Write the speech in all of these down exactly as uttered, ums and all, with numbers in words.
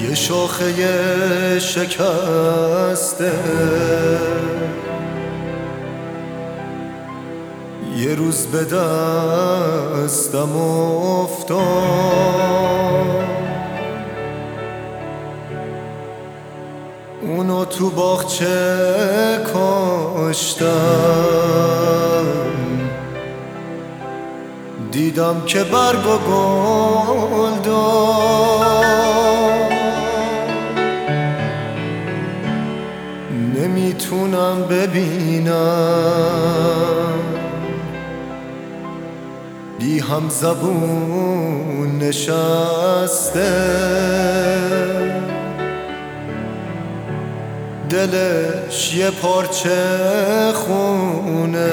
یه شاخه شکسته یه روز به دستم افتاد، اونو تو باغچه کاشتم، دیدم که برگ و گل داد، نمیتونم ببینم، بی هم زبون نشسته، دلش یه پارچه خونه،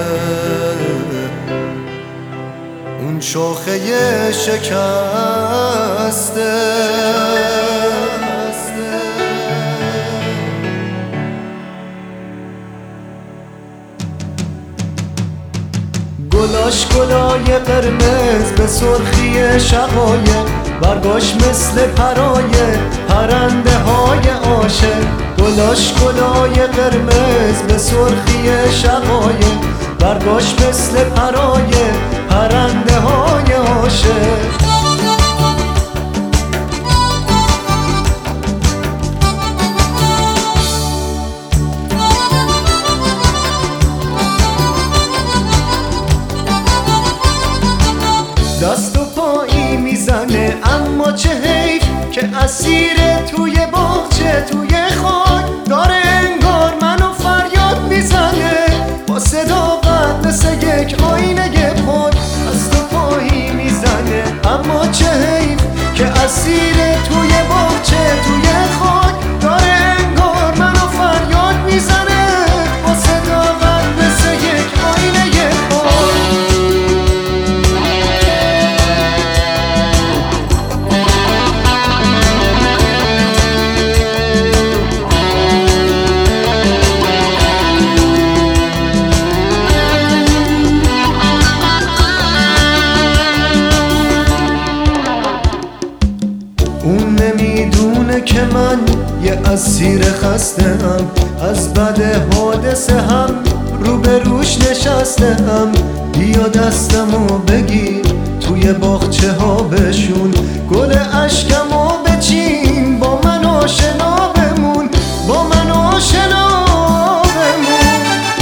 اون شاخه شکسته. گلاش گلای قرمز به سرخی شقایق، برگاش مثل پرای پرنده های عاشق. گلاش گلای قرمز به سرخی شقایق، برگاش مثل پرای پرنده های عاشق. دست و پایی میزنه اما چه حیف که اسیر توی باغچه توی خاک داره، انگار منو فریاد میزنه با صدا قد مثل یک آینه پاک. دست و پایی میزنه اما چه حیف که اسیر توی باغچه توی خاک داره، انگار منو فریاد میزنه با صدا قد مثل یک آینه پاک. اون نمیدونه که من یه اسیر خسته‌ام، از بد حادثه هم روبروش نشسته‌ام. بیا دستمو بگیر توی باغچه ها بشون، گل اشکمو بچین با من آشنا بمون، با من آشنا بمون.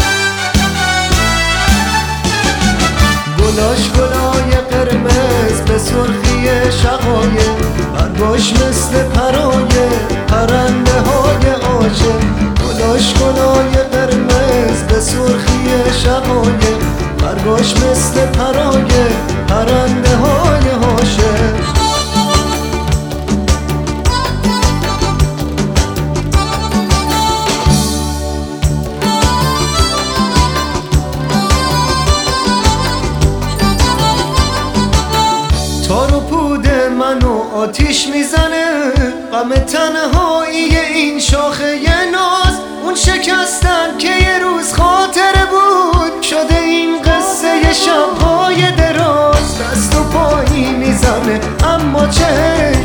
گلاش گلای قرمز به سرخی شقایق، برگاش مثل پرای پرنده های عاشق. گلاش گلای قرمز به سرخی شقایق، برگاش مثل پرای پرنده های عاشق. تار و پود منو آتیش میزنه، غم تنهایی این شاخه ناز. اون شکستن که یه روز خاطره بود، شده این قصه شبهای دراز. دست و پایی میزنه اما چه